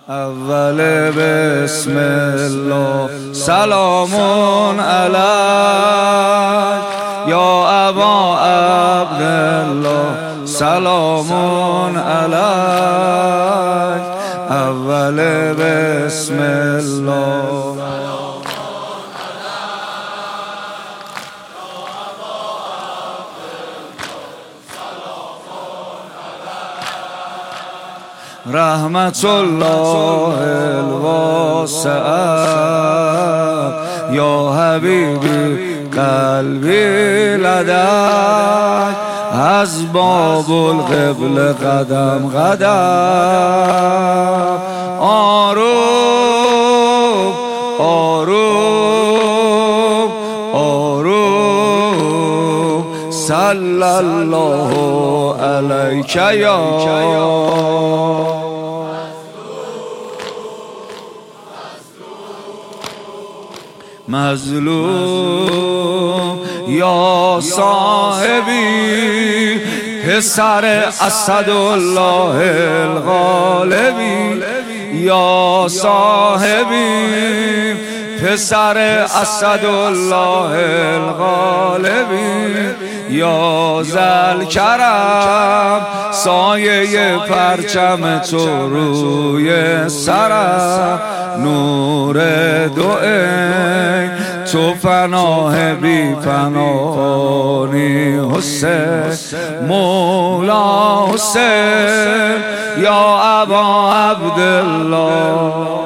اول بسم الله سلام علیک یا ابا عبدالله سلام علیک اول بسم الله رحمت الله الواسعه یا حبیبی قلبی لدک از باب القبله قدم قدم آروم آروم آروم صلی الله علیک یا مظلوم یا صاحبی پسر اسدالله الغالبی یا صاحبی پسر اسدالله الغالبی یا ذوالکرم سایه پرچم تو روی سرم نور دوئه تو پناه بی پناهی حسین مولا حسین یا ابا عبدالله